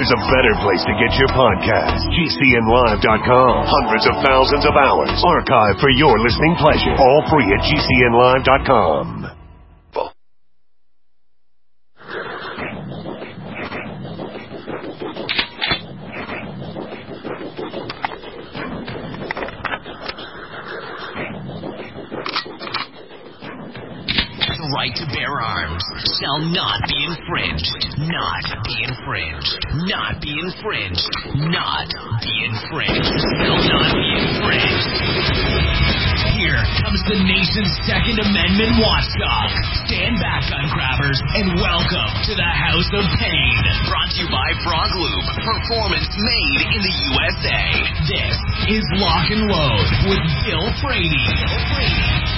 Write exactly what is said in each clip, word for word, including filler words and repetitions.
there's a better place to get your podcast. G C N live dot com. Hundreds of thousands of hours archived for your listening pleasure. All free at G C N live dot com. Right to bear arms shall not be infringed. Not be infringed. Not be infringed. Not be infringed. Shall not be infringed. Here comes the nation's Second Amendment watchdog. Stand back, gun grabbers, and welcome to the House of Pain. Brought to you by Frog Lube. Performance made in the U S A. This is Lock and Load with Bill Frady. Bill Frady.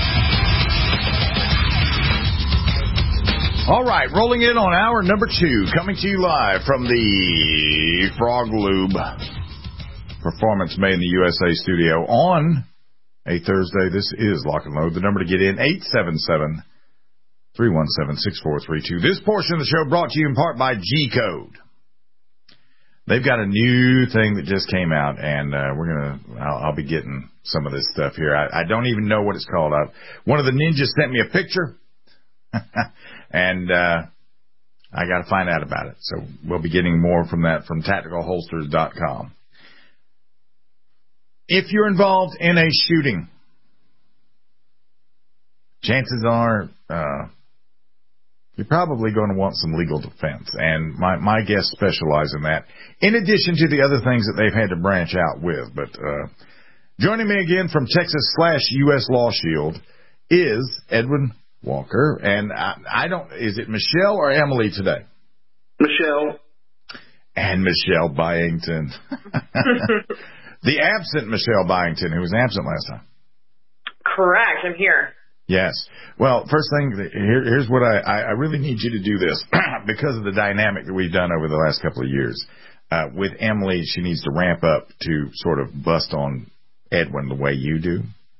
All right, rolling in on hour number two, coming to you live from the Frog Lube Performance Made in the U S A studio on a Thursday. This is Lock and Load. The number to get in, eight seven seven, three one seven, six four three two. This portion of the show brought to you in part by G Code. They've got a new thing that just came out, and uh, we're going to, I'll, I'll be getting some of this stuff here. I, I don't even know what it's called. I, one of the ninjas sent me a picture. And uh, I got to find out about it. So we'll be getting more from that from tactical holsters dot com. If you're involved in a shooting, chances are uh, you're probably going to want some legal defense. And my, my guests specialize in that, in addition to the other things that they've had to branch out with. But uh, joining me again from Texas slash U S Law Shield is Edwin Walker, and I, I don't, is it Michelle or Emily today? Michelle. And Michelle Byington. The absent Michelle Byington, who was absent last time. Correct, I'm here. Yes. Well, first thing, here, here's what I, I really need you to do this, because of the dynamic that we've done over the last couple of years. Uh, with Emily, she needs to ramp up to sort of bust on Edwin the way you do.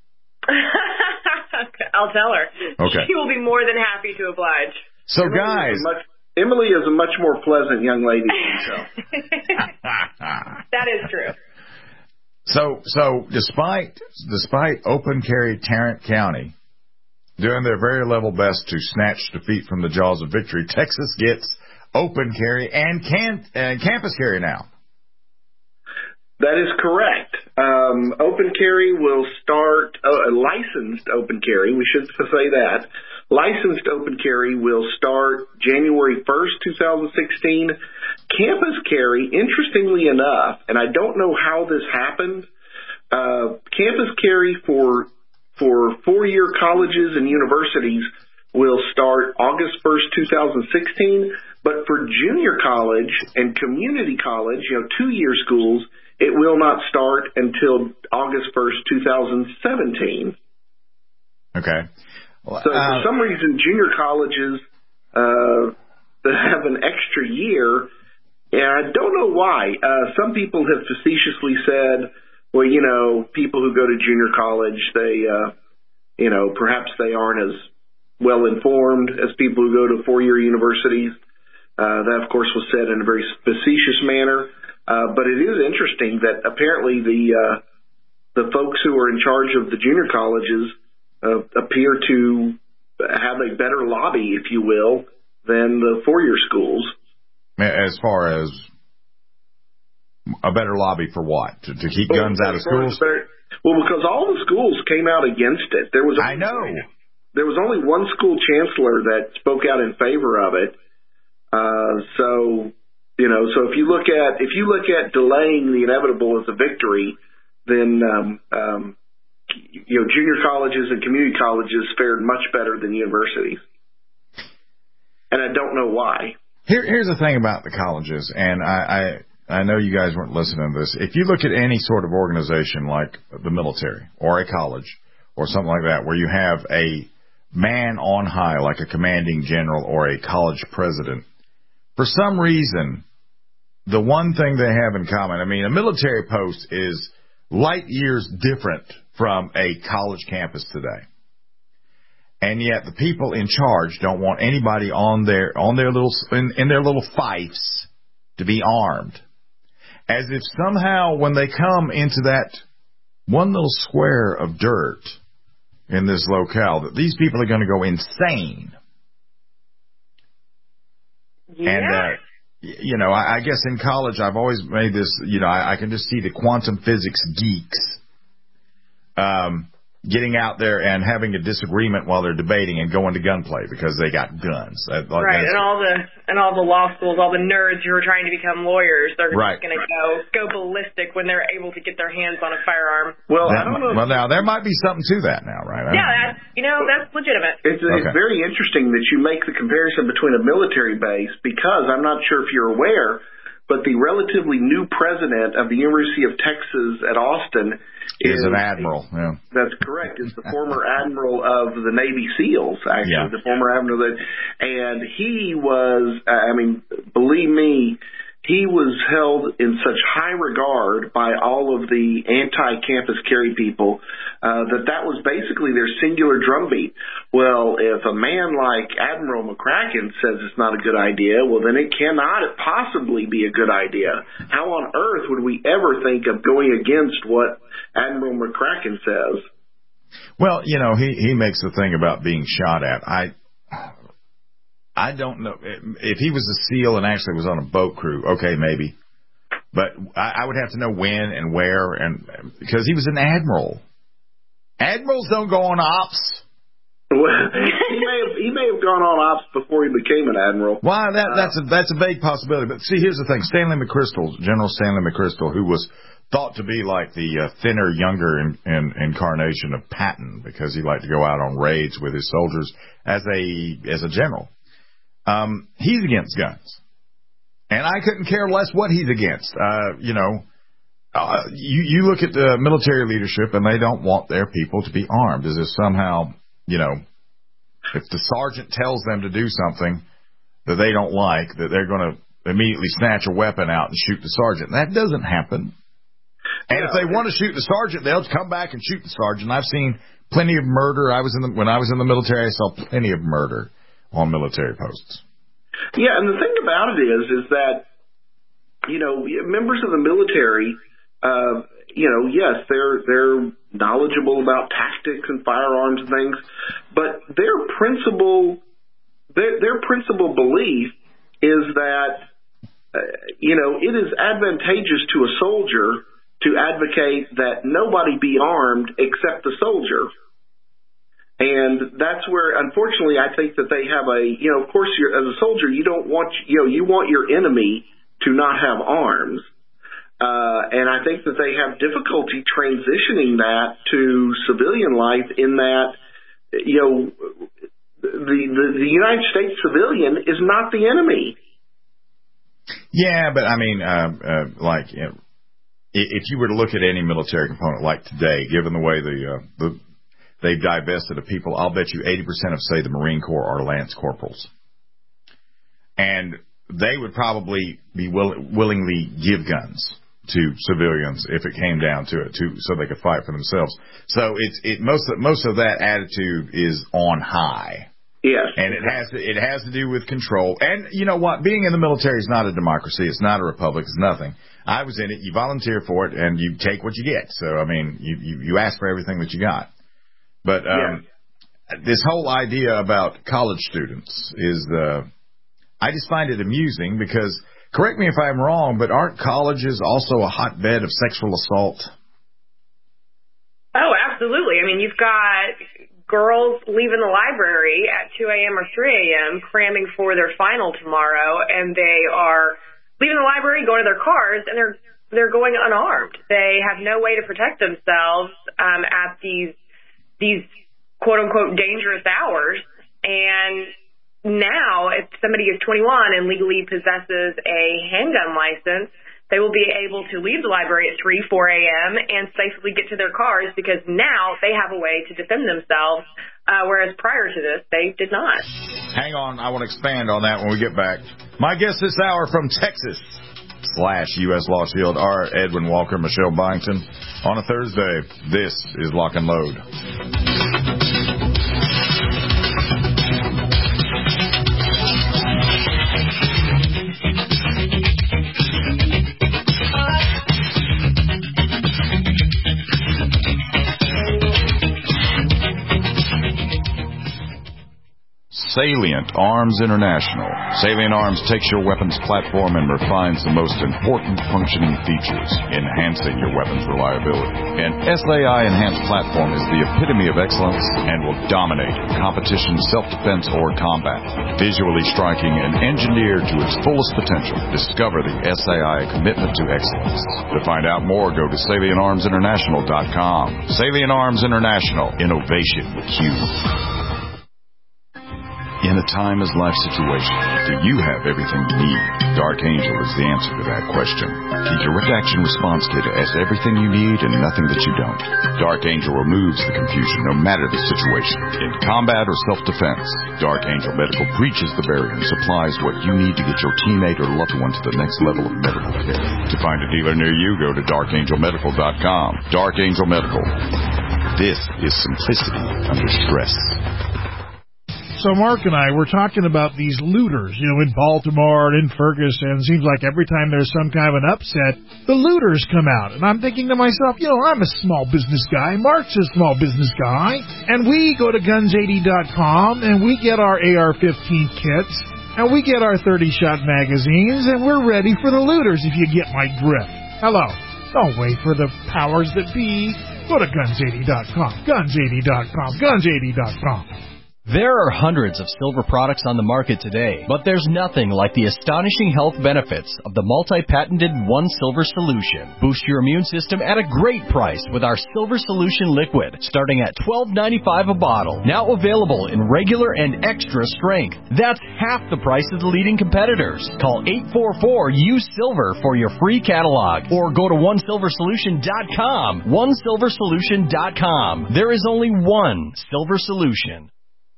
I'll tell her. Okay. She will be more than happy to oblige. So, Emily guys. Is much, Emily is a much more pleasant young lady than Michelle. That is true. So, so despite despite open carry Tarrant County doing their very level best to snatch defeat from the jaws of victory, Texas gets open carry and can and campus carry now. That is correct. Um, open carry will start, uh, licensed open carry, we should say that. Licensed open carry will start January first, twenty sixteen. Campus carry, interestingly enough, and I don't know how this happened, uh, campus carry for, for four-year colleges and universities will start August first, twenty sixteen, but for junior college and community college, you know, two-year schools, it will not start until August first, twenty seventeen. Okay. Well, so uh, for some reason, junior colleges uh, have an extra year, and I don't know why. Uh, some people have facetiously said, well, you know, people who go to junior college, they, uh, you know, perhaps they aren't as well informed as people who go to four-year universities. Uh, that, of course, was said in a very facetious manner. Uh, but it is interesting that apparently the uh, the folks who are in charge of the junior colleges uh, appear to have a better lobby, if you will, than the four-year schools. As far as a better lobby for what? To, to keep guns well, out of schools? Better, well, because all the schools came out against it. There was I know. There was only one school chancellor that spoke out in favor of it. Uh, so... You know, so if you look at if you look at delaying the inevitable as a victory, then um, um, you know junior colleges and community colleges fared much better than universities, and I don't know why. Here, here's the thing about the colleges, and I, I I know you guys weren't listening to this. If you look at any sort of organization like the military or a college or something like that, where you have a man on high, like a commanding general or a college president. For some reason, the one thing they have in common, I mean, a military post is light years different from a college campus today. And yet the people in charge don't want anybody on their, on their little, in, in their little fiefs to be armed. As if somehow when they come into that one little square of dirt in this locale, that these people are going to go insane. Yeah. And, uh, you know, I, I guess in college I've always made this, you know, I, I can just see the quantum physics geeks um, getting out there and having a disagreement while they're debating and going to gunplay because they got guns. That, like, right, and all the and all the law schools, all the nerds who are trying to become lawyers, they're right. just going to go go ballistic when they're able to get their hands on a firearm. Well, that, I don't know. Well, now there might be something to that now, right? Yeah, that's, you know, that's legitimate. It's, Okay. it's very interesting that you make the comparison between a military base because I'm not sure if you're aware, but the relatively new president of the University of Texas at Austin is, is an admiral. Yeah. That's correct. Is the former admiral of the Navy SEALs, actually, Yeah. the former admiral. That, and he was, I mean, believe me, he was held in such high regard by all of the anti-campus carry people uh, that that was basically their singular drumbeat. Well, if a man like Admiral McCracken says it's not a good idea, well, then it cannot possibly be a good idea. How on earth would we ever think of going against what Admiral McCracken says? Well, you know, he, he makes the thing about being shot at. I I don't know. If he was a SEAL and actually was on a boat crew, okay, maybe. But I, I would have to know when and where, and because he was an admiral. Admirals don't go on ops. Well, he may have he may have gone on ops before he became an admiral. Why? That, that's a that's a vague possibility. But see, here's the thing: Stanley McChrystal, General Stanley McChrystal, who was thought to be like the uh, thinner, younger in, in, incarnation of Patton, because he liked to go out on raids with his soldiers as a as a general. Um, he's against guns, and I couldn't care less what he's against. Uh, you know, uh, you you look at the military leadership, and they don't want their people to be armed, as if somehow, you know, if the sergeant tells them to do something that they don't like, that they're going to immediately snatch a weapon out and shoot the sergeant. That doesn't happen. And Yeah. if they want to shoot the sergeant, they'll come back and shoot the sergeant. I've seen plenty of murder. I was in the, when I was in the military, I saw plenty of murder on military posts. Yeah, and the thing about it is, is that, you know, members of the military, uh, you know, yes, they're they're knowledgeable about tactics and firearms and things, but their principal their, their principal belief is that, uh, you know, it is advantageous to a soldier to advocate that nobody be armed except the soldier. And that's where, unfortunately, I think that they have a, you know, of course, you're, as a soldier, you don't want, you know, you want your enemy to not have arms. Uh, and I think that they have difficulty transitioning that to civilian life in that, you know, the, the, the United States civilian is not the enemy. Yeah, but I mean, uh, uh, like, you know, if you were to look at any military component like today, given the way the, uh, the they've divested of people, I'll bet you eighty percent of, say, the Marine Corps are Lance Corporals. And they would probably be will, willingly give guns to civilians if it came down to it, to so they could fight for themselves. So it's it most of, most of that attitude is on high. Yes. And it has to, it has to do with control. And you know what? Being in the military is not a democracy. It's not a republic. It's nothing. I was in it. You volunteer for it, and you take what you get. So, I mean, you, you, you ask for everything that you got. But um, yeah. This whole idea about college students is, uh, I just find it amusing because, correct me if I'm wrong, but aren't colleges also a hotbed of sexual assault? Oh, absolutely. I mean, you've got girls leaving the library at two a.m. or three a.m. cramming for their final tomorrow, and they are leaving the library, going to their cars, and they're they're going unarmed. They have no way to protect themselves um, at these these quote-unquote dangerous hours. And now, if somebody is twenty-one and legally possesses a handgun license, they will be able to leave the library at three, four a.m. and safely get to their cars because now they have a way to defend themselves, uh, whereas prior to this, they did not. Hang on. I want to expand on that when we get back. My guest this hour from Texas slash U S Law Shield are Edwin Walker, Michelle Byington. On a Thursday, this is Lock and Load. Salient Arms International. Salient Arms takes your weapons platform and refines the most important functioning features, enhancing your weapon's reliability. An S A I enhanced platform is the epitome of excellence and will dominate competition, self-defense, or combat. Visually striking and engineered to its fullest potential, discover the S A I commitment to excellence. To find out more, go to salient arms international dot com. Salient Arms International. Innovation with you. In a timeless life situation, do you have everything you need? Dark Angel is the answer to that question. The Direct Action Response Kit has everything you need and nothing that you don't. Dark Angel removes the confusion no matter the situation. In combat or self-defense, Dark Angel Medical breaches the barrier and supplies what you need to get your teammate or loved one to the next level of medical care. To find a dealer near you, go to dark angel medical dot com. Dark Angel Medical. This is simplicity under stress. So Mark and I were talking about these looters, you know, in Baltimore and in Ferguson. It seems like every time there's some kind of an upset, the looters come out. And I'm thinking to myself, you know, I'm a small business guy. Mark's a small business guy. And we go to guns eighty dot com and we get our A R fifteen kits and we get our thirty shot magazines and we're ready for the looters, if you get my drift. Hello. Don't wait for the powers that be. Go to guns eighty dot com. guns eighty dot com. guns eighty dot com. There are hundreds of silver products on the market today, but there's nothing like the astonishing health benefits of the multi-patented One Silver Solution. Boost your immune system at a great price with our Silver Solution Liquid, starting at twelve ninety-five a bottle. Now available in regular and extra strength. That's half the price of the leading competitors. Call eight four four U Silver for your free catalog, or go to one silver solution dot com. one silver solution dot com. There is only one Silver Solution.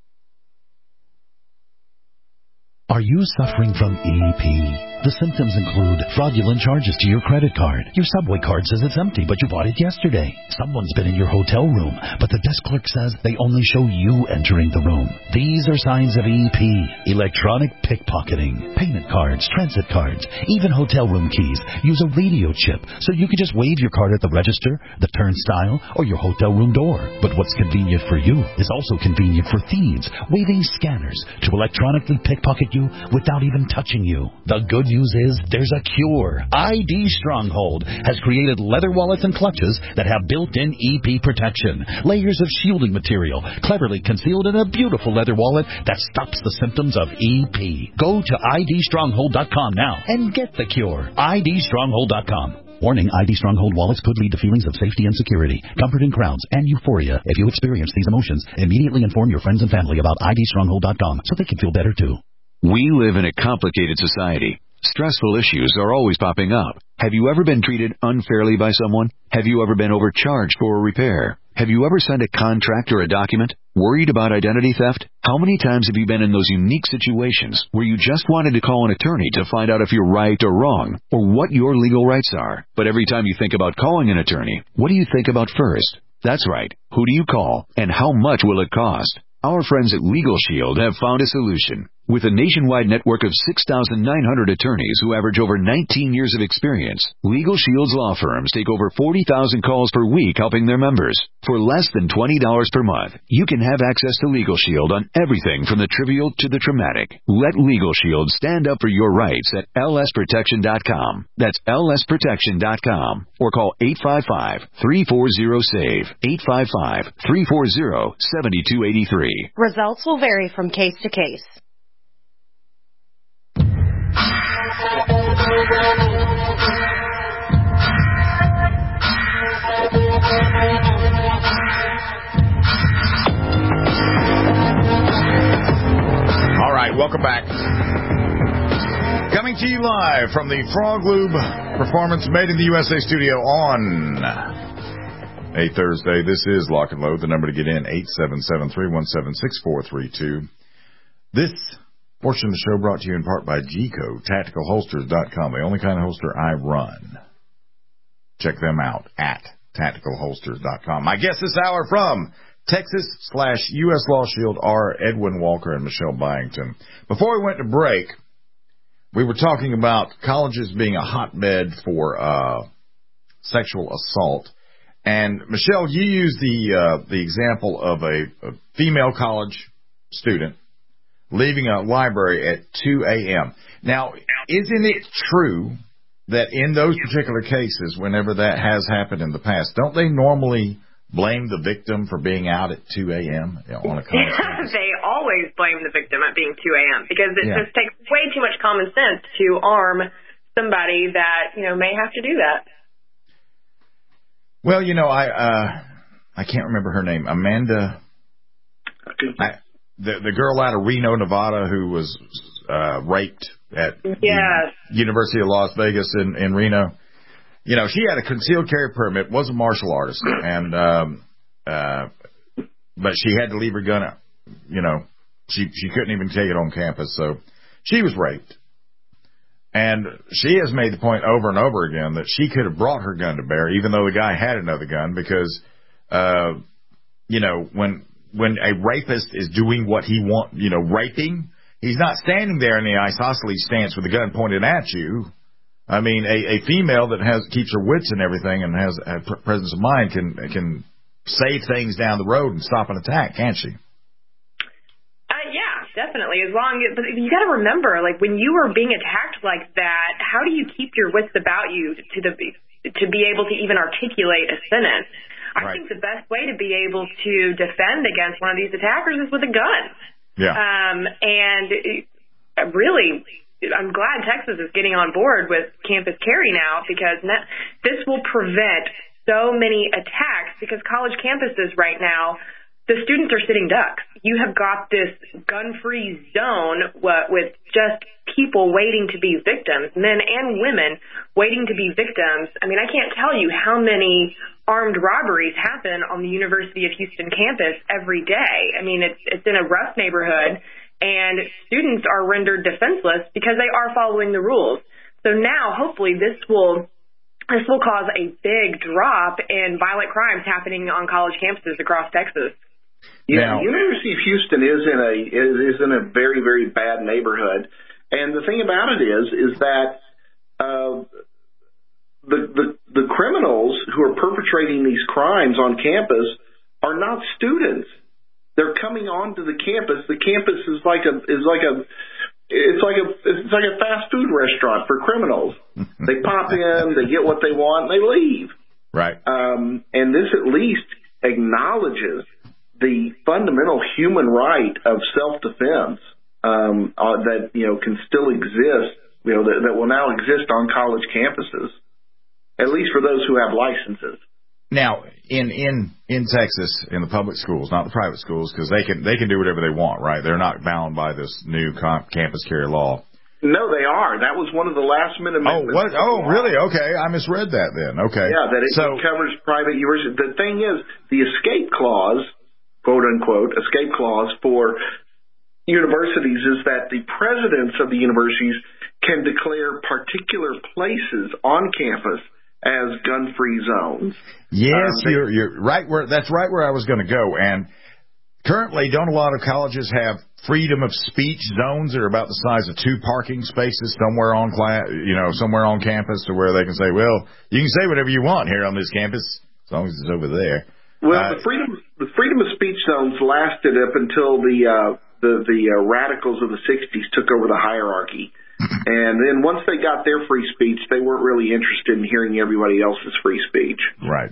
Are you suffering from E P? The symptoms include fraudulent charges to your credit card. Your Subway card says it's empty, but you bought it yesterday. Someone's been in your hotel room, but the desk clerk says they only show you entering the room. These are signs of E P. Electronic pickpocketing. Payment cards, transit cards, even hotel room keys use a radio chip, so you can just wave your card at the register, the turnstile, or your hotel room door. But what's convenient for you is also convenient for thieves, waving scanners to electronically pickpocket you without even touching you. The good news is there's a cure. I D Stronghold has created leather wallets and clutches that have built-in E P protection. Layers of shielding material cleverly concealed in a beautiful leather wallet that stops the symptoms of E P. Go to I D stronghold dot com now and get the cure. I D stronghold dot com. Warning, I D Stronghold wallets could lead to feelings of safety and security, comfort in crowds, and euphoria. If you experience these emotions, immediately inform your friends and family about I D stronghold dot com so they can feel better too. We live in a complicated society. Stressful issues are always popping up. Have you ever been treated unfairly by someone? Have you ever been overcharged for a repair? Have you ever signed a contract or a document? Worried about identity theft? How many times have you been in those unique situations where you just wanted to call an attorney to find out if you're right or wrong, or what your legal rights are? But every time you think about calling an attorney, what do you think about first? That's right. Who do you call, and how much will it cost? Our friends at Legal Shield have found a solution. With a nationwide network of six thousand nine hundred attorneys who average over nineteen years of experience, Legal Shield's law firms take over forty thousand calls per week helping their members. For less than twenty dollars per month, you can have access to Legal Shield on everything from the trivial to the traumatic. Let Legal Shield stand up for your rights at L S protection dot com. That's L S protection dot com. Or call eight five five, three four zero, SAVE, eight five five, three four zero, seven two eight three. Results will vary from case to case. All right, welcome back. Coming to you live from the Frog Lube Performance Made in the U S A studio on a Thursday. This is Lock and Load. The number to get in, eight seven seven, three one seven, six four three two. This portion of the show brought to you in part by G C O, tactical holsters dot com, the only kind of holster I run. Check them out at tactical holsters dot com. My guest this hour from Texas slash U S Law Shield are Edwin Walker and Michelle Byington. Before we went to break, we were talking about colleges being a hotbed for uh, sexual assault. And, Michelle, you used the uh, the example of a, a female college student leaving a library at two a.m. Now, isn't it true that in those particular cases, whenever that has happened in the past, don't they normally blame the victim for being out at two a.m. on a college campus? They always blame the victim at being two a.m. because it Yeah. just takes way too much common sense to arm somebody that, you know, may have to do that. Well, you know, I uh, I can't remember her name. Amanda, I, the the girl out of Reno, Nevada, who was uh, raped at Yes. the University of Las Vegas in, in Reno. You know, she had a concealed carry permit, was a martial artist, and um, uh, but she had to leave her gun. You know, she she couldn't even take it on campus, so she was raped. And she has made the point over and over again that she could have brought her gun to bear, even though the guy had another gun, because, uh, you know, when when a rapist is doing what he want, you know, raping, he's not standing there in the isosceles stance with the gun pointed at you. I mean, a, a female that has keeps her wits and everything and has a presence of mind can can save things down the road and stop an attack, can't she? Uh, yeah, definitely. As long as, but you got to remember, like when you are being attacked like that, how do you keep your wits about you to the to be able to even articulate a sentence? I Right. think the best way to be able to defend against one of these attackers is with a gun. Yeah. Um, and it, really, I'm glad Texas is getting on board with campus carry now, because ne- this will prevent so many attacks, because college campuses right now, the students are sitting ducks. You have got this gun-free zone what, with just people waiting to be victims, men and women waiting to be victims. I mean, I can't tell you how many armed robberies happen on the University of Houston campus every day. I mean, it's it's in a rough neighborhood, and students are rendered defenseless because they are following the rules. So now, hopefully, this will this will cause a big drop in violent crimes happening on college campuses across Texas. Yeah, Now- the University of Houston is in a is, is in a very very bad neighborhood, and the thing about it is is that uh, the the the criminals who are perpetrating these crimes on campus are not students. They're coming onto the campus. The campus is like a is like a it's like a it's like a fast food restaurant for criminals. They pop in, they get what they want, and they leave. Right. Um, and this at least acknowledges the fundamental human right of self-defense um, uh, that, you know, can still exist, you know, that, that will now exist on college campuses, at least for those who have licenses. Now, in, in, in Texas, in the public schools, not the private schools, because they can they can do whatever they want, right? They're not bound by this new com- campus carry law. No, they are. That was one of the last-minute Oh, amendments. what? Oh, really? Okay, I misread that then. Okay. Yeah, that it so, covers private universities. The thing is, the escape clause, quote-unquote, escape clause for universities is that the presidents of the universities can declare particular places on campus as gun-free zones. Yes, Um, they- you're you're right where that's right where I was going to go. And currently, don't a lot of colleges have freedom of speech zones that are about the size of two parking spaces somewhere on class, you know, somewhere on campus, to where they can say, well, you can say whatever you want here on this campus as long as it's over there. Well, Uh, the freedom the freedom of speech zones lasted up until the uh, the the uh, radicals of the sixties took over the hierarchy, and then once they got their free speech, they weren't really interested in hearing everybody else's free speech. Right.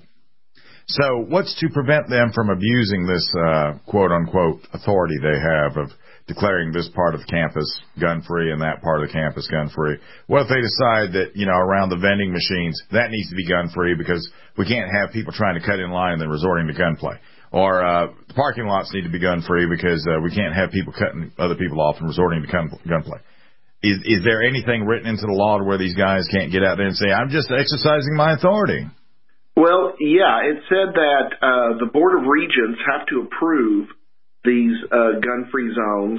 So what's to prevent them from abusing this uh, quote-unquote authority they have of declaring this part of the campus gun-free and that part of the campus gun-free? What if they decide that, you know, around the vending machines, that needs to be gun-free because we can't have people trying to cut in line and then resorting to gunplay? Or uh, the parking lots need to be gun-free because uh, we can't have people cutting other people off and resorting to gun- gunplay. Is, is there anything written into the law to where these guys can't get out there and say, I'm just exercising my authority? Well, yeah, it said that uh, the Board of Regents have to approve these uh, gun-free zones.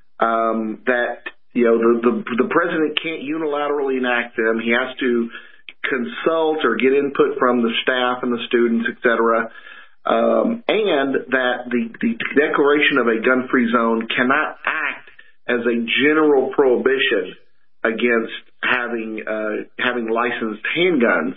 Um, that you know the, the the president can't unilaterally enact them. He has to consult or get input from the staff and the students, et cetera. Um, and that the, the declaration of a gun-free zone cannot act as a general prohibition against having uh, having licensed handguns.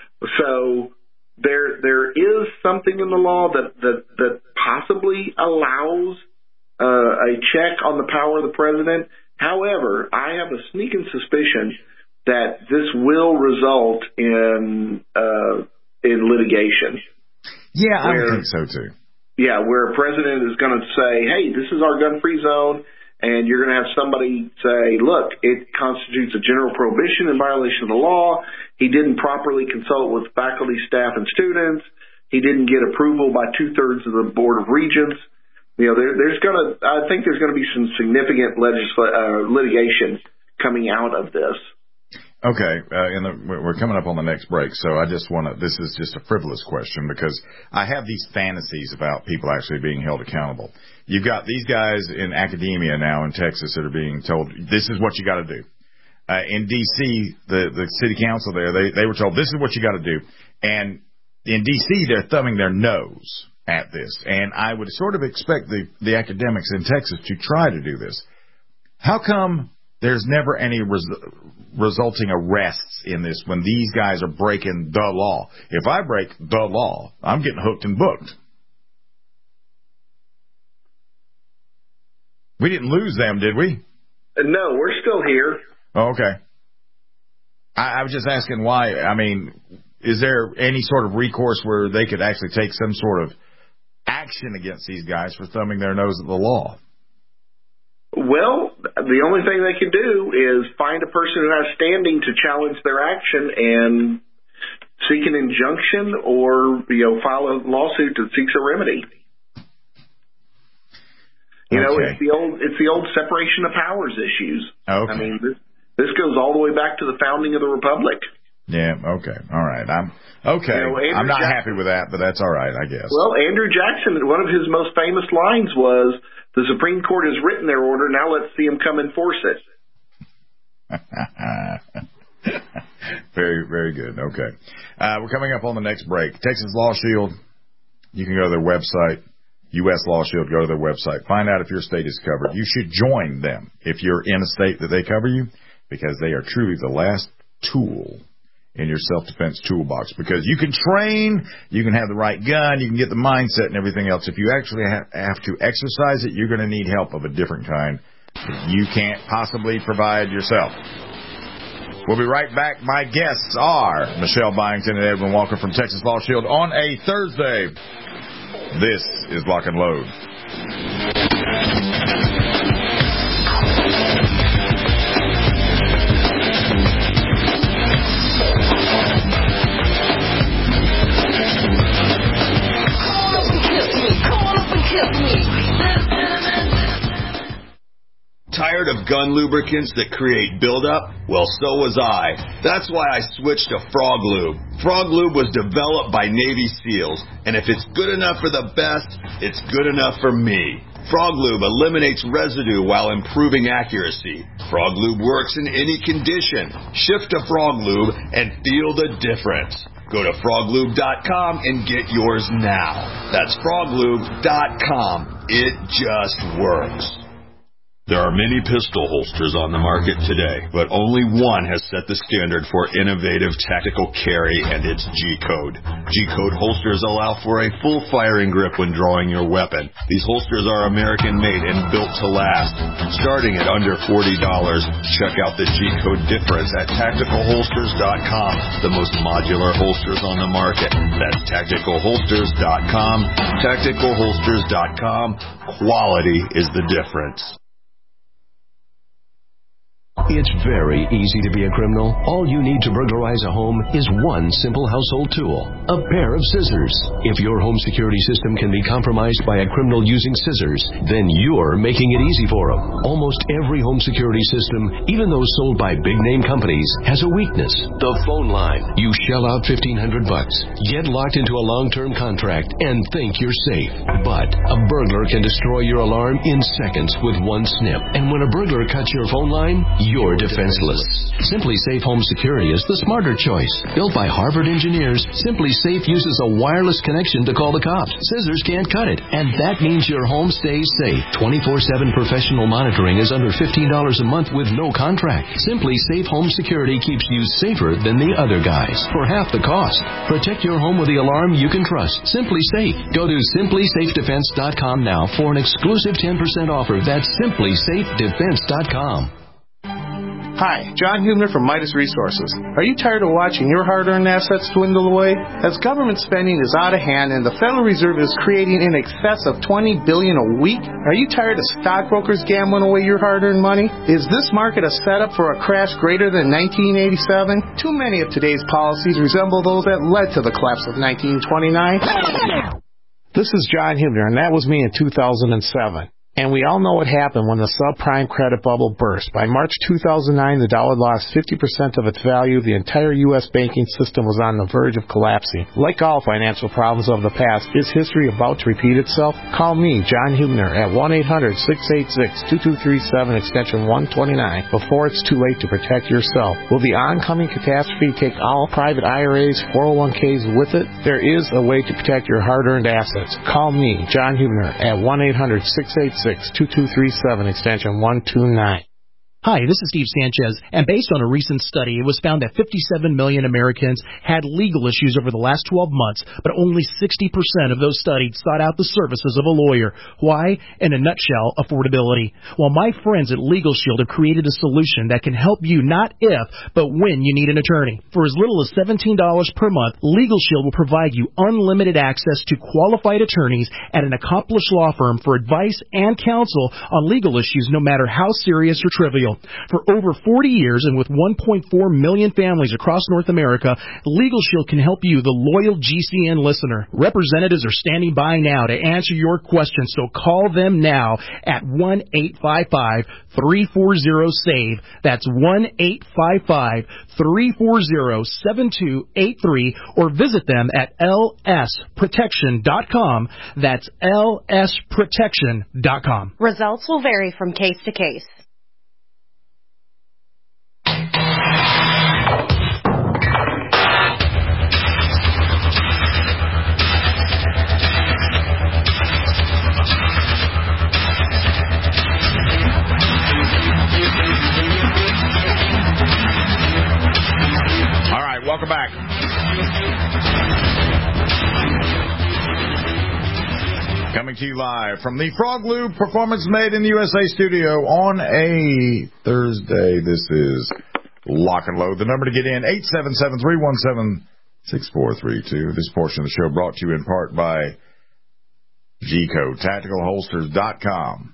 So there there is something in the law that that, that possibly allows uh, a check on the power of the president. However, I have a sneaking suspicion that this will result in uh, in litigation. Yeah, I where, think so too. Yeah, where a president is going to say, hey, this is our gun-free zone, and you're going to have somebody say, look, it constitutes a general prohibition in violation of the law. He didn't properly consult with faculty, staff, and students. He didn't get approval by two-thirds of the Board of Regents. You know, there, there's going to, I think there's going to be some significant legisl- uh, litigation coming out of this. Okay, uh, and the, we're coming up on the next break, so I just want to, this is just a frivolous question because I have these fantasies about people actually being held accountable. You've got these guys in academia now in Texas that are being told, this is what you got to do. Uh, in D C, the, the city council there, they, they were told, this is what you got to do. And in D C, they're thumbing their nose at this. And I would sort of expect the, the academics in Texas to try to do this. How come there's never any res- resulting arrests in this when these guys are breaking the law? If I break the law, I'm getting hooked and booked. We didn't lose them, did we? No, we're still here. Oh, okay. I, I was just asking why. I mean, is there any sort of recourse where they could actually take some sort of action against these guys for thumbing their nose at the law? Well, the only thing they can do is find a person who has standing to challenge their action and seek an injunction or, you know, file a lawsuit that seeks a remedy. You okay. know, it's the old it's the old separation of powers issues. Okay. I mean, this, this goes all the way back to the founding of the republic. Yeah, okay. All right. I'm okay. You know, I'm not Jackson, happy with that, but that's all right, I guess. Well, Andrew Jackson, one of his most famous lines was, the Supreme Court has written their order, now let's see them come enforce it. Very, very good. Okay. Uh, we're coming up on the next break. Texas Law Shield, you can go to their website, U S Law Shield, go to their website. Find out if your state is covered. You should join them if you're in a state that they cover you, because they are truly the last tool in your self-defense toolbox, because you can train, you can have the right gun, you can get the mindset and everything else. If you actually have, have to exercise it, you're going to need help of a different kind that you can't possibly provide yourself. We'll be right back. My guests are Michelle Byington and Edwin Walker from Texas Law Shield on a Thursday. This is Lock and Load. Tired of gun lubricants that create buildup? Well, so was I. That's why I switched to Frog Lube. Frog Lube was developed by Navy SEALs, and if it's good enough for the best, it's good enough for me. Frog Lube eliminates residue while improving accuracy. Frog Lube works in any condition. Shift to Frog Lube and feel the difference. Go to frog lube dot com and get yours now. That's frog lube dot com. It just works. There are many pistol holsters on the market today, but only one has set the standard for innovative tactical carry, and it's G-Code. G-Code holsters allow for a full firing grip when drawing your weapon. These holsters are American-made and built to last. Starting at under forty dollars, check out the G-Code difference at tactical holsters dot com, the most modular holsters on the market. That's tactical holsters dot com. tactical holsters dot com. Quality is the difference. It's very easy to be a criminal. All you need to burglarize a home is one simple household tool, a pair of scissors. If your home security system can be compromised by a criminal using scissors, then you're making it easy for them. Almost every home security system, even those sold by big-name companies, has a weakness. The phone line. You shell out fifteen hundred bucks, get locked into a long-term contract, and think you're safe. But a burglar can destroy your alarm in seconds with one snip. And when a burglar cuts your phone line, you're you're defenseless. Simply Safe Home Security is the smarter choice. Built by Harvard engineers, Simply Safe uses a wireless connection to call the cops. Scissors can't cut it, and that means your home stays safe. twenty-four seven professional monitoring is under fifteen dollars a month with no contract. Simply Safe Home Security keeps you safer than the other guys for half the cost. Protect your home with the alarm you can trust. Simply Safe. Go to simply safe defense dot com now for an exclusive ten percent offer. That's simply safe defense dot com. Hi, John Hubner from Midas Resources. Are you tired of watching your hard-earned assets dwindle away? As government spending is out of hand and the Federal Reserve is creating in excess of twenty billion dollars a week, are you tired of stockbrokers gambling away your hard-earned money? Is this market a setup for a crash greater than nineteen eighty-seven? Too many of today's policies resemble those that led to the collapse of nineteen twenty-nine. This is John Hubner, and that was me in two thousand seven. And we all know what happened when the subprime credit bubble burst. By March two thousand nine, the dollar lost fifty percent of its value. The entire U S banking system was on the verge of collapsing. Like all financial problems of the past, is history about to repeat itself? Call me, John Hubner, at one eight hundred six eight six two two three seven, extension one twenty-nine, before it's too late to protect yourself. Will the oncoming catastrophe take all private I R As, four oh one k's with it? There is a way to protect your hard-earned assets. Call me, John Hubner, at one eight hundred six eight six two two three seven, extension one two nine. Hi, this is Steve Sanchez, and based on a recent study, it was found that fifty-seven million Americans had legal issues over the last twelve months, but only sixty percent of those studied sought out the services of a lawyer. Why? In a nutshell, affordability. Well, my friends at Legal Shield have created a solution that can help you not if, but when you need an attorney. For as little as seventeen dollars per month, Legal Shield will provide you unlimited access to qualified attorneys at an accomplished law firm for advice and counsel on legal issues, no matter how serious or trivial. For over forty years and with one point four million families across North America, Legal Shield can help you, the loyal G C N listener. Representatives are standing by now to answer your questions, so call them now at one eight five five three four zero SAVE. That's one eight five five three four zero seven two eight three, or visit them at L S protection dot com. That's L S protection dot com. Results will vary from case to case. Welcome back. Coming to you live from the Frog Lube Performance Made in the U S A studio on a Thursday. This is Lock and Load. The number to get in, eight seven seven, three one seven, six four three two. This portion of the show brought to you in part by G Code, tactical holsters dot com.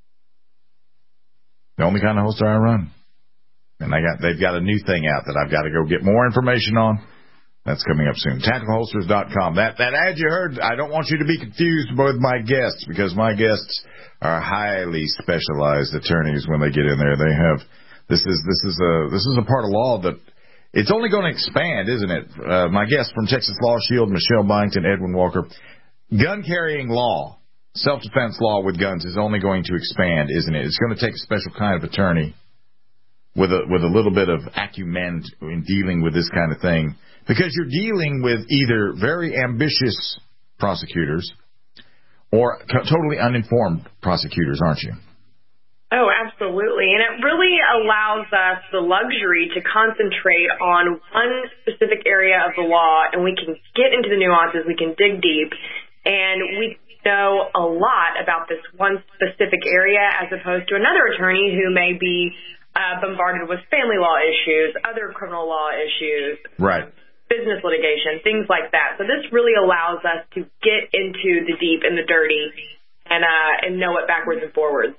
The only kind of holster I run. And they got, they've got a new thing out that I've got to go get more information on. That's coming up soon. tactical holsters dot com. That that ad you heard, I don't want you to be confused with my guests, because my guests are highly specialized attorneys when they get in there. They have this is this is a this is a part of law that it's only going to expand, isn't it? Uh, my guest from Texas Law Shield, Michelle Byington, Edwin Walker. Gun carrying law, self-defense law with guns is only going to expand, isn't it? It's going to take a special kind of attorney with a with a little bit of acumen in dealing with this kind of thing, because you're dealing with either very ambitious prosecutors or co- totally uninformed prosecutors, aren't you? Oh, absolutely. And it really allows us the luxury to concentrate on one specific area of the law, and we can get into the nuances, we can dig deep, and we know a lot about this one specific area as opposed to another attorney who may be Uh, bombarded with family law issues, other criminal law issues, right, business litigation, things like that. So this really allows us to get into the deep and the dirty and uh, and know it backwards and forwards.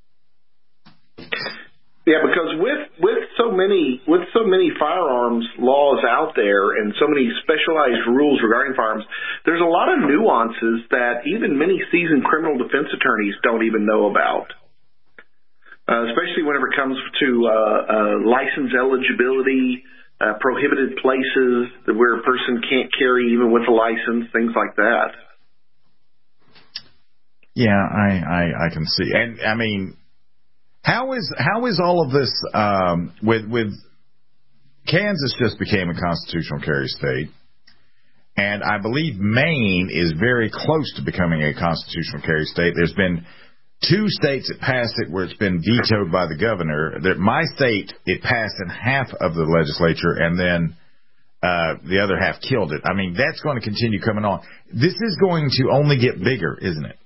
Yeah, because with with so many with so many firearms laws out there and so many specialized rules regarding firearms, there's a lot of nuances that even many seasoned criminal defense attorneys don't even know about. Uh, especially whenever it comes to uh, uh, license eligibility, uh, prohibited places where a person can't carry even with a license, things like that. Yeah, I, I, I can see. And, I mean, How is how is all of this um, with with Kansas just became a constitutional carry state, and I believe Maine is very close to becoming a constitutional carry state. There's been two states that passed it where it's been vetoed by the governor. That my state, it passed in half of the legislature, and then uh, the other half killed it. I mean, that's going to continue coming on. This is going to only get bigger, isn't it?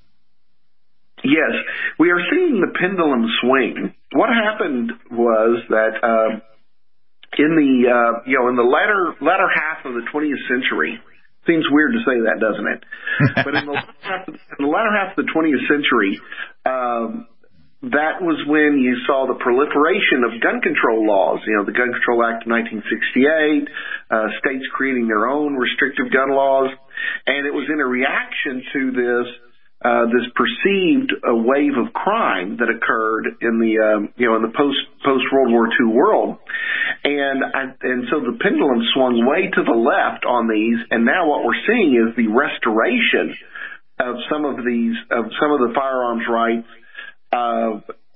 Yes, we are seeing the pendulum swing. What happened was that uh, in the uh, you know in the latter latter half of the twentieth century, seems weird to say that, doesn't it? But in the latter half of, in the latter half of the twentieth century, um, that was when you saw the proliferation of gun control laws. You know, the Gun Control Act of nineteen sixty-eight, uh, states creating their own restrictive gun laws, and it was in a reaction to this. Uh, this perceived uh, wave of crime that occurred in the um, you know in the post post World War Two world, and I, and so the pendulum swung way to the left on these, and now what we're seeing is the restoration of some of these of some of the firearms rights, uh,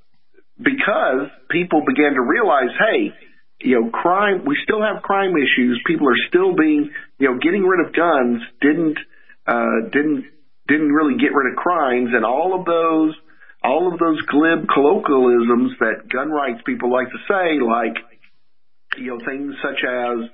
because people began to realize, hey, you know, crime. We still have crime issues. People are still being you know getting rid of guns didn't uh, didn't. didn't really get rid of crimes, and all of those all of those glib colloquialisms that gun rights people like to say, like, you know, things such as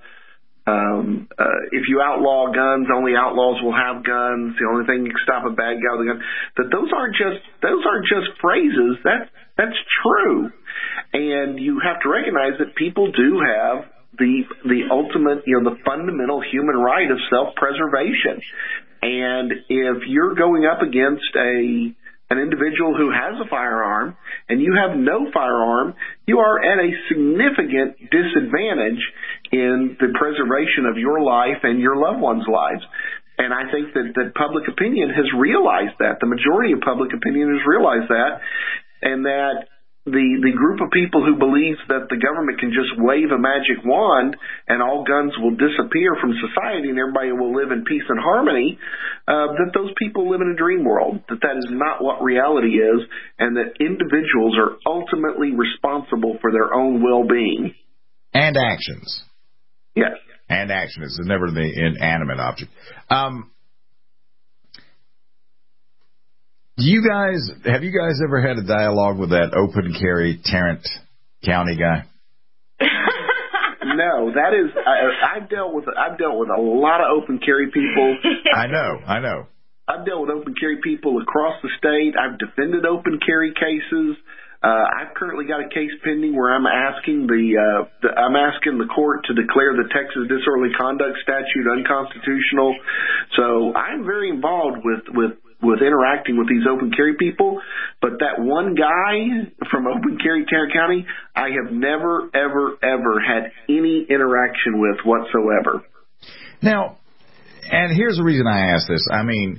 um, uh, if you outlaw guns, only outlaws will have guns, the only thing you can stop a bad guy with a gun, that those aren't just those aren't just phrases. That that's true. And you have to recognize that people do have the the ultimate, you know, the fundamental human right of self-preservation. And if you're going up against a an individual who has a firearm and you have no firearm, you are at a significant disadvantage in the preservation of your life and your loved ones' lives. And I think that, that public opinion has realized that. The majority of public opinion has realized that, and that the the group of people who believes that the government can just wave a magic wand and all guns will disappear from society and everybody will live in peace and harmony, uh, that those people live in a dream world, that that is not what reality is, and that individuals are ultimately responsible for their own well-being. And actions. Yes. And action. It's never the inanimate object. Um Do you guys, have you guys ever had a dialogue with that open carry Tarrant County guy? No, that is, I, I've dealt with, I've dealt with a lot of open carry people. I know, I know. I've dealt with open carry people across the state. I've defended open carry cases. Uh, I've currently got a case pending where I'm asking the, uh, the, I'm asking the court to declare the Texas Disorderly Conduct Statute unconstitutional. So I'm very involved with, with, with interacting with these open carry people, but that one guy from Open Carry Tarrant County, I have never, ever, ever had any interaction with whatsoever. Now, and here's the reason I ask this. I mean,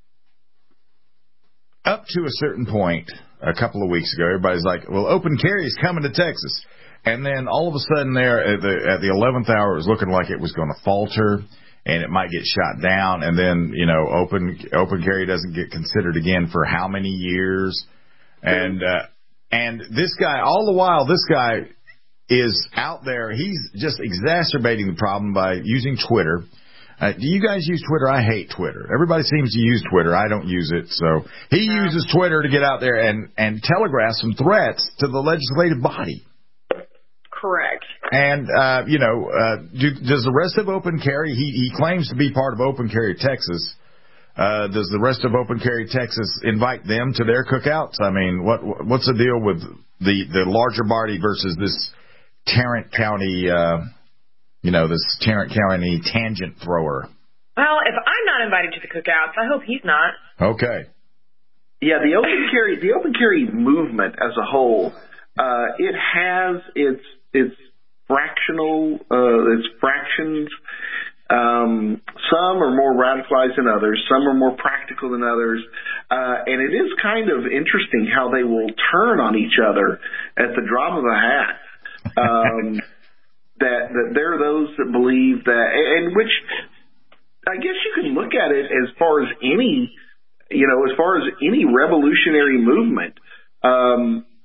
up to a certain point, a couple of weeks ago, everybody's like, well, open carry is coming to Texas. And then all of a sudden there at the, at the eleventh hour, it was looking like it was going to falter. And it might get shot down, and then, you know, open open carry doesn't get considered again for how many years. And uh, and this guy, all the while, this guy is out there. He's just exacerbating the problem by using Twitter. Uh, do you guys use Twitter? I hate Twitter. Everybody seems to use Twitter. I don't use it. So he uses Twitter to get out there and, and telegraph some threats to the legislative body. Correct. And, uh, you know, uh, do, does the rest of Open Carry, he, he claims to be part of Open Carry Texas. Uh, does the rest of Open Carry Texas invite them to their cookouts? I mean, what what's the deal with the, the larger body versus this Tarrant County, uh, you know, this Tarrant County tangent thrower? Well, if I'm not invited to the cookouts, I hope he's not. Okay. Yeah, the Open Carry, the Open Carry movement as a whole, uh, it has its its fractional, uh, its fractions. Um, some are more radicalized than others. Some are more practical than others. Uh, and it is kind of interesting how they will turn on each other at the drop of a hat. Um, that, that there are those that believe that, and which I guess you can look at it as far as any, you know, as far as any revolutionary movement. Um,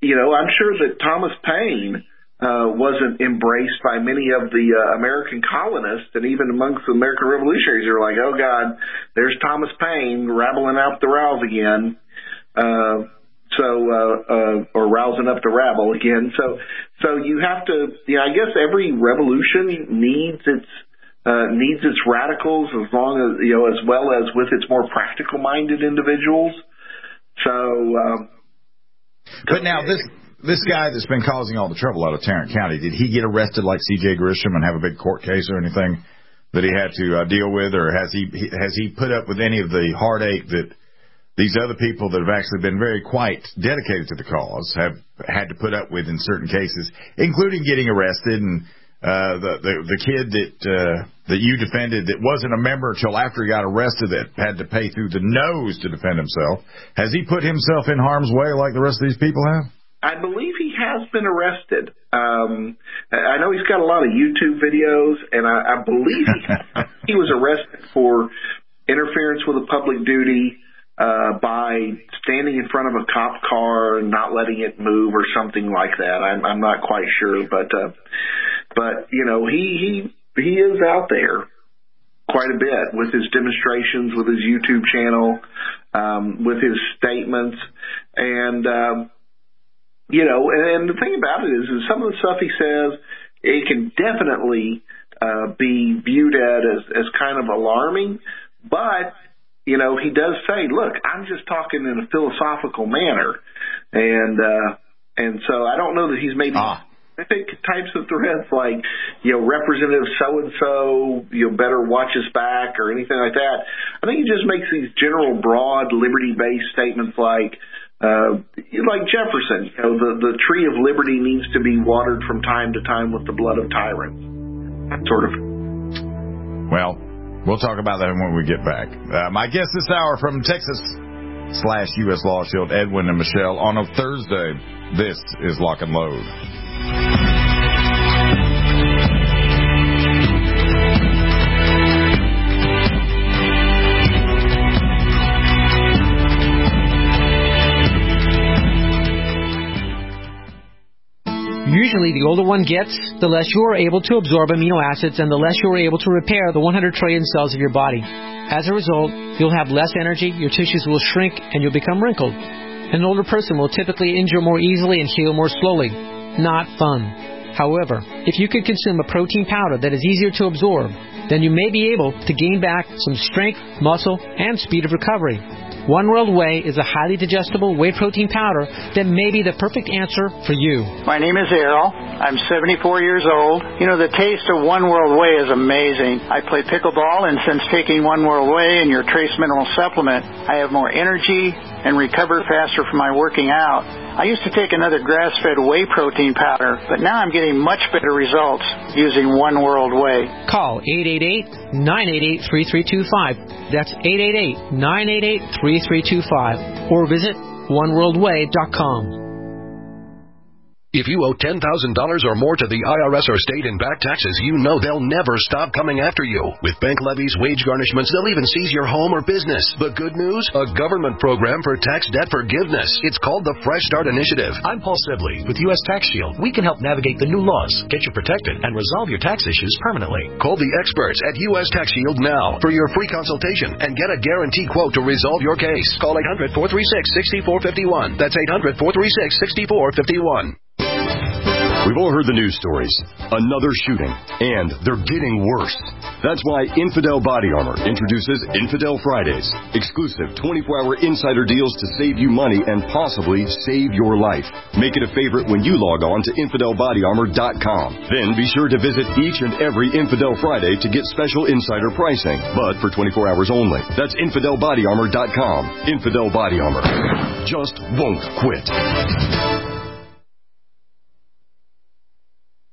you know, I'm sure that Thomas Paine uh, wasn't embraced by many of the uh, American colonists, and even amongst the American revolutionaries, they were like, oh, God, there's Thomas Paine rabbling out the rouse again. Uh, so, uh, uh, or rousing up the rabble again. So, so you have to, you know, I guess every revolution needs its, uh, needs its radicals as long as, you know, as well as with its more practical minded individuals. So, um, but now this, this guy that's been causing all the trouble out of Tarrant County, did he get arrested like C J Grisham and have a big court case or anything that he had to uh, deal with, or has he, has he put up with any of the heartache that these other people that have actually been very quite dedicated to the cause have had to put up with in certain cases, including getting arrested, and uh, the, the the kid that uh, that you defended that wasn't a member until after he got arrested that had to pay through the nose to defend himself. Has he put himself in harm's way like the rest of these people have? I believe he has been arrested. Um, I know he's got a lot of YouTube videos, and I, I believe he, he was arrested for interference with a public duty, Uh, by standing in front of a cop car and not letting it move or something like that. I'm, I'm not quite sure, but, uh, but, you know, he, he, he is out there quite a bit with his demonstrations, with his YouTube channel, um, with his statements. And, um, you know, and, and the thing about it is, is some of the stuff he says, it can definitely, uh, be viewed at as, as kind of alarming, but, you know, he does say, look, I'm just talking in a philosophical manner. And, uh, and so I don't know that he's made ah. specific types of threats like, you know, Representative so-and-so, you know, better watch his back or anything like that. I think he just makes these general, broad, liberty-based statements like, uh, like Jefferson, you know, the, the tree of liberty needs to be watered from time to time with the blood of tyrants. Sort of. Well, we'll talk about that when we get back. Uh, my guest this hour from Texas slash U S Law Shield, Edwin and Michelle, on a Thursday. This is Lock and Load. Usually, the older one gets, the less you are able to absorb amino acids and the less you are able to repair the one hundred trillion cells of your body. As a result, you'll have less energy, your tissues will shrink, and you'll become wrinkled. An older person will typically injure more easily and heal more slowly. Not fun. However, if you could consume a protein powder that is easier to absorb, then you may be able to gain back some strength, muscle, and speed of recovery. One World Whey is a highly digestible whey protein powder that may be the perfect answer for you. My name is Errol. I'm seventy-four years old. You know, the taste of One World Whey is amazing. I play pickleball, and since taking One World Whey and your Trace Mineral Supplement, I have more energy and recover faster from my working out. I used to take another grass-fed whey protein powder, but now I'm getting much better results using One World Whey. Call eight eight eight, nine eight eight, three three two five. That's eight eight eight, nine eight eight, three three two five. Or visit one world way dot com. If you owe ten thousand dollars or more to the I R S or state in back taxes, you know they'll never stop coming after you. With bank levies, wage garnishments, they'll even seize your home or business. The good news? A government program for tax debt forgiveness. It's called the Fresh Start Initiative. I'm Paul Sibley with U S Tax Shield. We can help navigate the new laws, get you protected, and resolve your tax issues permanently. Call the experts at U S Tax Shield now for your free consultation and get a guaranteed quote to resolve your case. Call eight hundred, four three six, six four five one. That's eight hundred, four three six, six four five one. We've all heard the news stories. Another shooting. And they're getting worse. That's why Infidel Body Armor introduces Infidel Fridays. Exclusive twenty-four hour insider deals to save you money and possibly save your life. Make it a favorite when you log on to infidel body armor dot com. Then be sure to visit each and every Infidel Friday to get special insider pricing. But for twenty-four hours only. That's infidel body armor dot com. Infidel Body Armor. Just won't quit.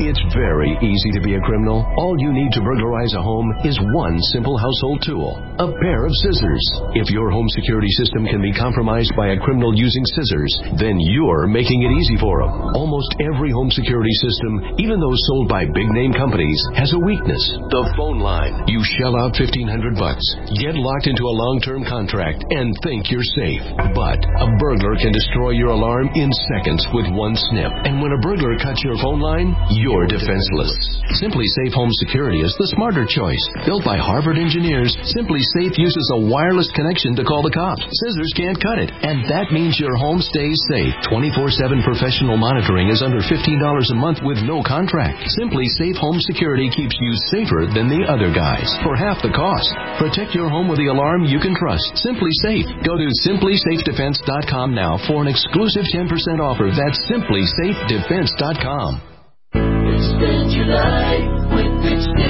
It's very easy to be a criminal. All you need to burglarize a home is one simple household tool, a pair of scissors. If your home security system can be compromised by a criminal using scissors, then you're making it easy for them. Almost every home security system, even those sold by big-name companies, has a weakness. The phone line. You shell out fifteen hundred bucks, get locked into a long-term contract, and think you're safe. But a burglar can destroy your alarm in seconds with one snip. And when a burglar cuts your phone line, you're defenseless. Simply Safe Home Security is the smarter choice. Built by Harvard engineers, Simply Safe uses a wireless connection to call the cops. Scissors can't cut it, and that means your home stays safe. twenty-four seven professional monitoring is under fifteen dollars a month with no contract. Simply Safe Home Security keeps you safer than the other guys for half the cost. Protect your home with the alarm you can trust. Simply Safe. Go to simply safe defense dot com now for an exclusive ten percent offer. That's simply safe defense dot com. Extend your life with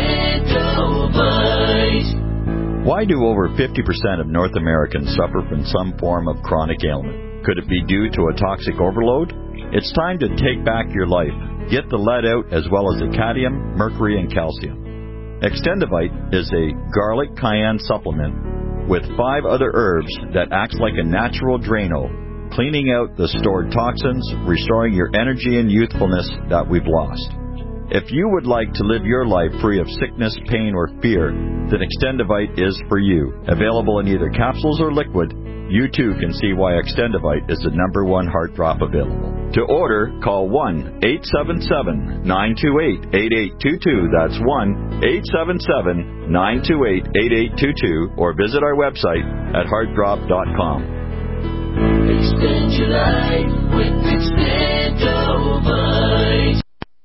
Extendovite. Why do over fifty percent of North Americans suffer from some form of chronic ailment? Could it be due to a toxic overload? It's time to take back your life. Get the lead out as well as the cadmium, mercury, and calcium. Extendovite is a garlic cayenne supplement with five other herbs that acts like a natural Drano, cleaning out the stored toxins, restoring your energy and youthfulness that we've lost. If you would like to live your life free of sickness, pain, or fear, then Extendovite is for you. Available in either capsules or liquid, you too can see why Extendovite is the number one heart drop available. To order, call one eight seven seven, nine two eight, eight eight two two. That's one eight seven seven, nine two eight, eight eight two two, or visit our website at heart drop dot com. Extend your life with Extendovite.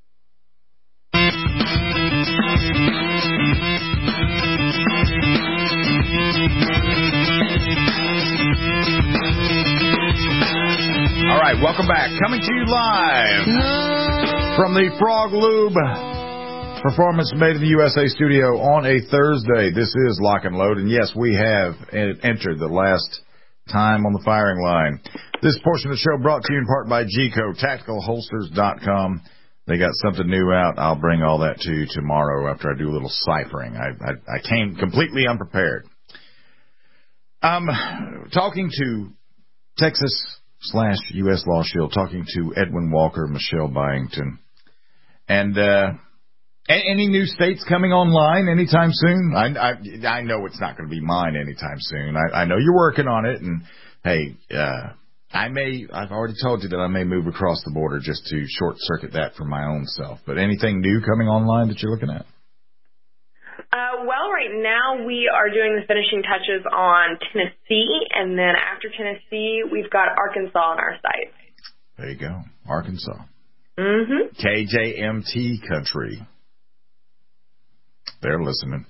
All right, welcome back. Coming to you live from the Frog Lube Performance Made in the U S A studio on a Thursday. This is Lock and Load, and yes, we have entered the last time on the firing line. This portion of the show brought to you in part by G C O, tactical holsters dot com. They got something new out. I'll bring all that to you tomorrow after I do a little ciphering. I, I, I came completely unprepared. I'm talking to Texas slash U S Law Shield, talking to Edwin Walker, Michelle Byington. And uh, any new states coming online anytime soon? I, I, I know it's not going to be mine anytime soon. I, I know you're working on it. And, hey, uh, I may, I've already told you that I may move across the border just to short-circuit that for my own self. But anything new coming online that you're looking at? Uh, well, right now we are doing the finishing touches on Tennessee, and then after Tennessee, we've got Arkansas on our site. There you go, Arkansas. Mm-hmm. K J M T country. They're listening.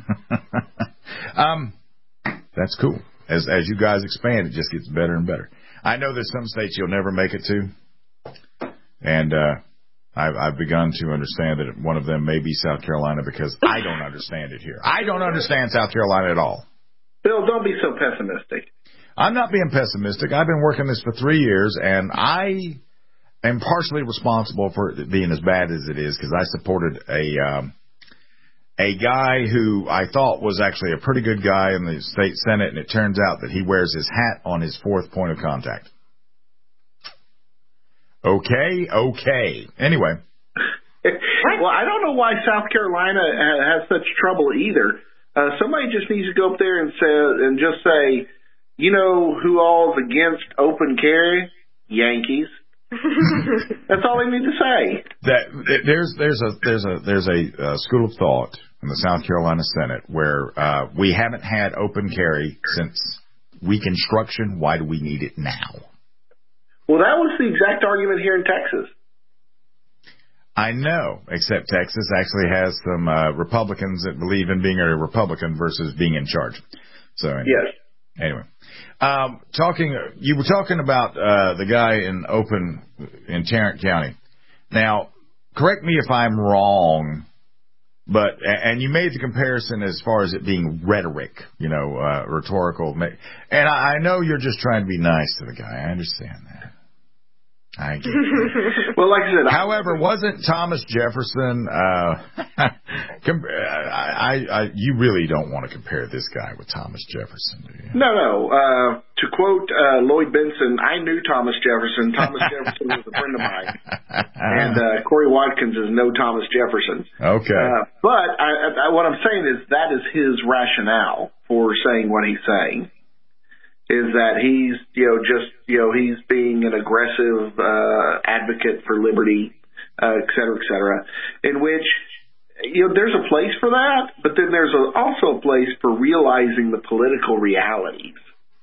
um, that's cool. As as you guys expand, it just gets better and better. I know there's some states you'll never make it to, and uh, I've, I've begun to understand that one of them may be South Carolina because I don't understand it here. I don't understand South Carolina at all. Bill, don't be so pessimistic. I'm not being pessimistic. I've been working this for three years, and I am partially responsible for it being as bad as it is because I supported a um, a guy who I thought was actually a pretty good guy in the state Senate, and it turns out that he wears his hat on his fourth point of contact. Okay, okay. Anyway. Well, I don't know why South Carolina has such trouble either. Uh, somebody just needs to go up there and say, and just say, you know who all's against open carry? Yankees. That's all they need to say. That there's there's a there's a there's a uh, school of thought in the South Carolina Senate where uh, we haven't had open carry since Reconstruction. Why do we need it now? Well, that was the exact argument here in Texas. I know, except Texas actually has some uh, Republicans that believe in being a Republican versus being in charge. So anyway, yes. Anyway, um, talking, you were talking about uh, the guy in Open in Tarrant County. Now, correct me if I'm wrong, but and you made the comparison as far as it being rhetoric, you know, uh, rhetorical. And I, I know you're just trying to be nice to the guy. I understand that. I get it. Well, Well, like I said, however, wasn't Thomas Jefferson? Uh, com- I, I, you really don't want to compare this guy with Thomas Jefferson, do you? No, no. Uh, to quote uh, Lloyd Benson, I knew Thomas Jefferson. Thomas Jefferson was a friend of mine, and uh, Corey Watkins is no Thomas Jefferson. Okay. Uh, but I, I, what I'm saying is that is his rationale for saying what he's saying. Is that he's, you know, just, you know, he's being an aggressive uh, advocate for liberty, uh, et cetera, et cetera, in which, you know, there's a place for that, but then there's a, also a place for realizing the political realities.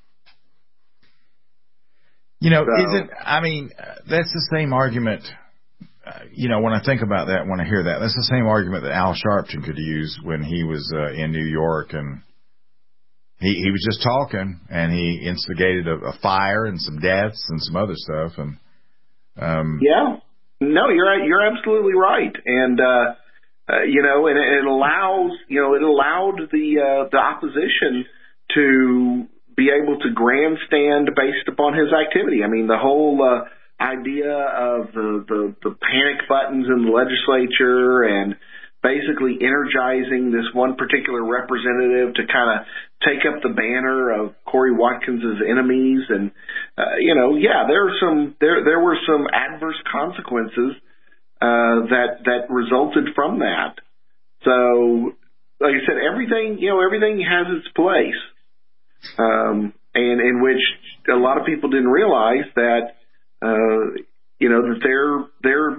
You know, so, isn't, I mean, that's the same argument, uh, you know, when I think about that, when I hear that, that's the same argument that Al Sharpton could use when he was uh, in New York and He he was just talking, and he instigated a, a fire and some deaths and some other stuff. And um, yeah, no, you're right. You're absolutely right. And uh, uh, you know, and it allows you know it allowed the uh, the opposition to be able to grandstand based upon his activity. I mean, the whole uh, idea of the, the the panic buttons in the legislature and basically energizing this one particular representative to kind of take up the banner of Corey Watkins' enemies. And, uh, you know, yeah, there are some, there, there were some adverse consequences, uh, that, that resulted from that. So, like I said, everything, you know, everything has its place. Um, and in which a lot of people didn't realize that, uh, you know, that they're, they're,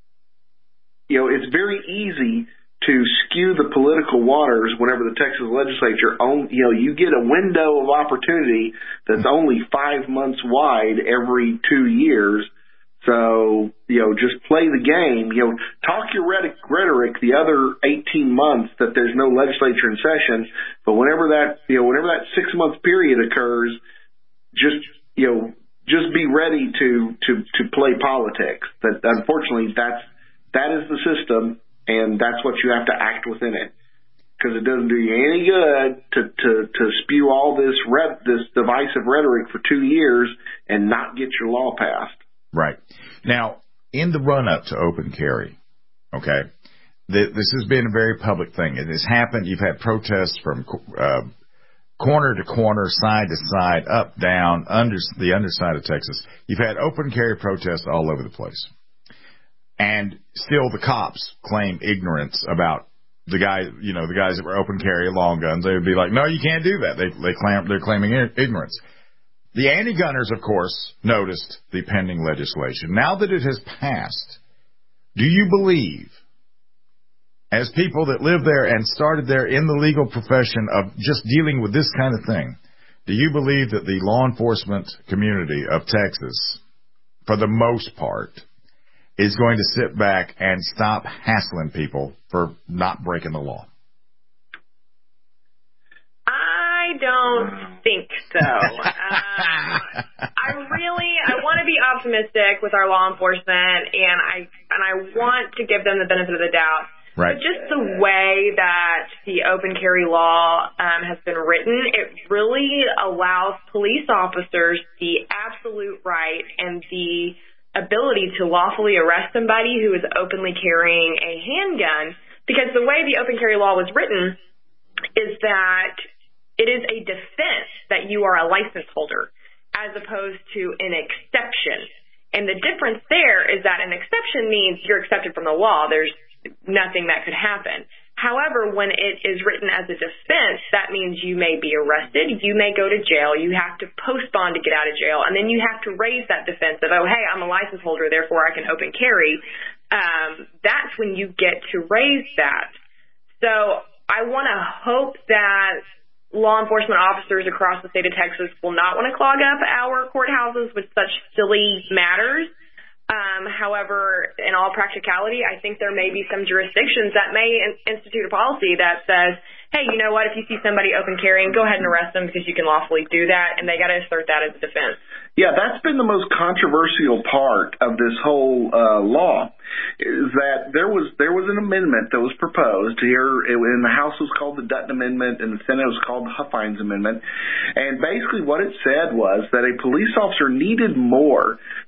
you know, it's very easy to skew the political waters whenever the Texas legislature own, you know, you get a window of opportunity that's only five months wide every two years. So, you know, just play the game, you know, talk your rhetoric the other eighteen months that there's no legislature in session. But whenever that, you know, whenever that six month period occurs, just, you know, just be ready to, to, to play politics. That unfortunately that's, that is the system, and that's what you have to act within it. Because it doesn't do you any good to, to, to spew all this re- this divisive rhetoric for two years and not get your law passed. Right. Now, in the run-up to open carry, okay, th- this has been a very public thing. It has happened. You've had protests from uh, corner to corner, side to side, up, down, under the underside of Texas. You've had open carry protests all over the place. And still the cops claim ignorance about the guy, you know, the guys that were open carry long guns. They would be like, no, you can't do that. They, they claim, they're claiming ignorance. The anti-gunners, of course, noticed the pending legislation. Now that it has passed, do you believe, as people that live there and started there in the legal profession of just dealing with this kind of thing, do you believe that the law enforcement community of Texas, for the most part, is going to sit back and stop hassling people for not breaking the law? I don't think so. um, I really, I want to be optimistic with our law enforcement, and I and I want to give them the benefit of the doubt. Right. But just the way that the open carry law um, has been written, it really allows police officers the absolute right and the ability to lawfully arrest somebody who is openly carrying a handgun, because the way the open carry law was written is that it is a defense that you are a license holder as opposed to an exception. And the difference there is that an exception means you're accepted from the law. There's nothing that could happen. However, when it is written as a defense, that means you may be arrested, you may go to jail, you have to post bond to get out of jail, and then you have to raise that defense of, oh, hey, I'm a license holder, therefore I can open carry. Um, that's when you get to raise that. So I want to hope that law enforcement officers across the state of Texas will not want to clog up our courthouses with such silly matters. Um, however, in all practicality, I think there may be some jurisdictions that may in- institute a policy that says, hey, you know what, if you see somebody open carrying, go ahead and arrest them because you can lawfully do that, and they got to assert that as a defense. Yeah, that's been the most controversial part of this whole uh, law, is that there was there was an amendment that was proposed here. In the House was called the Dutton Amendment, and the Senate was called the Huffines Amendment. And basically what it said was that a police officer needed more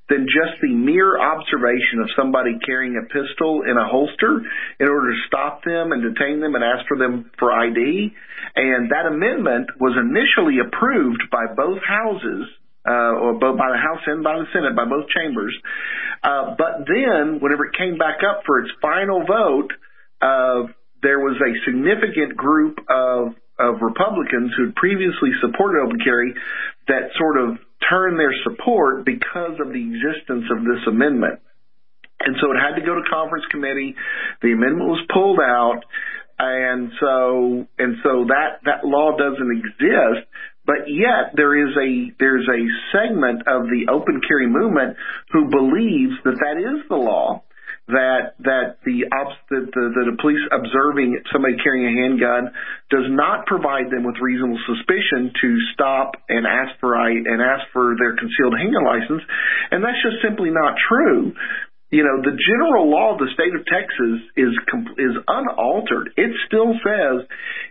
than just the mere observation of somebody carrying a pistol in a holster in order to stop them and detain them and ask for them for I D. And that amendment was initially approved by both houses, uh, or both by the House and by the Senate, by both chambers. Uh, but then, whenever it came back up for its final vote, uh, there was a significant group of of Republicans who had previously supported open carry that sort of turned their support because of the existence of this amendment. And so it had to go to conference committee. The amendment was pulled out. And so, and so that, that law doesn't exist. But yet there is a, there's a segment of the open carry movement who believes that that is the law. That that the, that the that the police observing somebody carrying a handgun does not provide them with reasonable suspicion to stop and ask for I and ask for their concealed handgun license, and that's just simply not true. You know, the general law of the state of Texas is is unaltered. It still says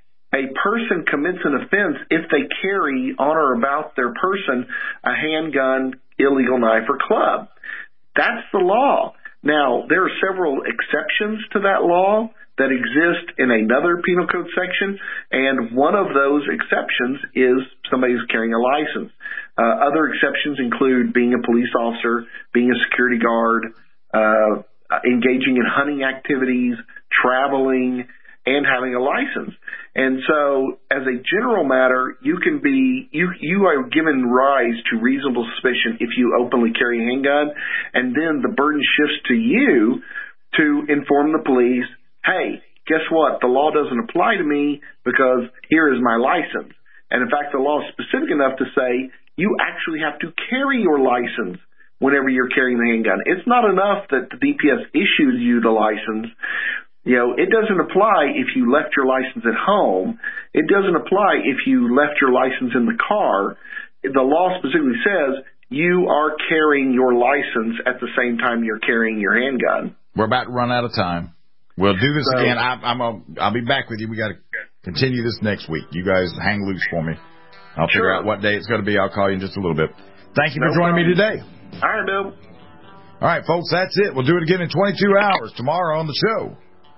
a person commits an offense if they carry on or about their person a handgun, illegal knife, or club. That's the law. Now, there are several exceptions to that law that exist in another penal code section, and one of those exceptions is somebody who's carrying a license. Uh, other exceptions include being a police officer, being a security guard, uh, engaging in hunting activities, traveling, and having a license. And so, as a general matter, you can be, you, you are given rise to reasonable suspicion if you openly carry a handgun, and then the burden shifts to you to inform the police, hey, guess what? The law doesn't apply to me because here is my license. And in fact, the law is specific enough to say you actually have to carry your license whenever you're carrying the handgun. It's not enough that the D P S issues you the license. You know, it doesn't apply if you left your license at home. It doesn't apply if you left your license in the car. The law specifically says you are carrying your license at the same time you're carrying your handgun. We're about to run out of time. We'll do this so, again. I, I'm a, I'll be back with you. We got to continue this next week. You guys hang loose for me. I'll sure. figure out what day it's going to be. I'll call you in just a little bit. Thank you no for joining problem. me today. All right, Bill. All right, folks, that's it. We'll do it again in twenty-two hours tomorrow on the show.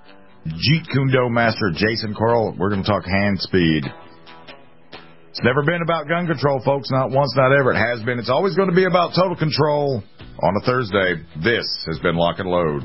Jeet Kune Do master Jason Corl. We're going to talk hand speed. It's never been about gun control, folks. Not once, not ever. It has been. It's always going to be about total control on a Thursday. This has been Lock and Load.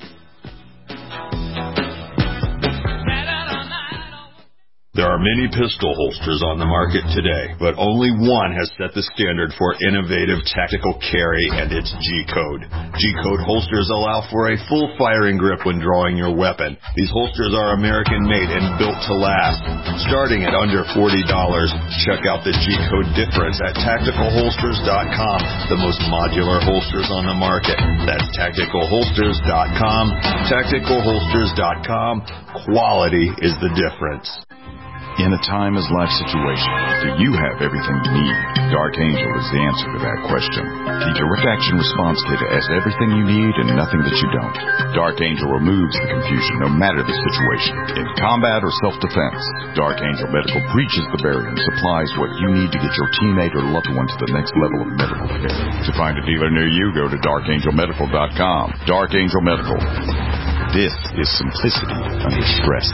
There are many pistol holsters on the market today, but only one has set the standard for innovative tactical carry, and it's G-Code. G-Code holsters allow for a full firing grip when drawing your weapon. These holsters are American-made and built to last. Starting at under forty dollars, check out the G-Code difference at tactical holsters dot com, the most modular holsters on the market. That's tactical holsters dot com. tactical holsters dot com. Quality is the difference. In a timeless life situation, do you have everything you need? Dark Angel is the answer to that question. The Direct Action Response Kit has everything you need and nothing that you don't. Dark Angel removes the confusion no matter the situation. In combat or self-defense, Dark Angel Medical breaches the barrier and supplies what you need to get your teammate or loved one to the next level of medical care. To find a dealer near you, go to dark angel medical dot com. Dark Angel Medical. This is simplicity under stress.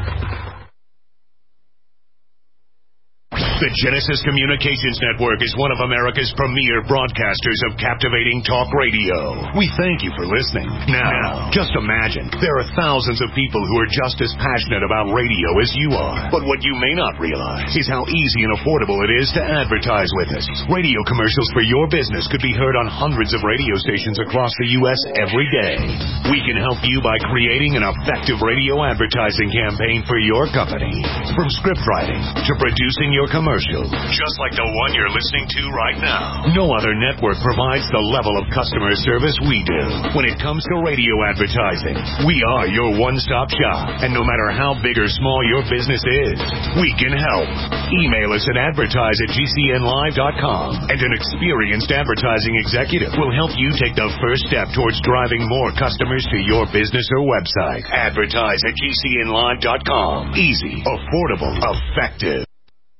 The Genesis Communications Network is one of America's premier broadcasters of captivating talk radio. We thank you for listening. Now, just imagine, there are thousands of people who are just as passionate about radio as you are. But what you may not realize is how easy and affordable it is to advertise with us. Radio commercials for your business could be heard on hundreds of radio stations across the U S every day. We can help you by creating an effective radio advertising campaign for your company. From script writing to producing your commercial, just like the one you're listening to right now. No other network provides the level of customer service we do. When it comes to radio advertising, we are your one-stop shop. And no matter how big or small your business is, we can help. Email us at advertise at g c n live dot com, and an experienced advertising executive will help you take the first step towards driving more customers to your business or website. Advertise at g c n live dot com. Easy, affordable, effective.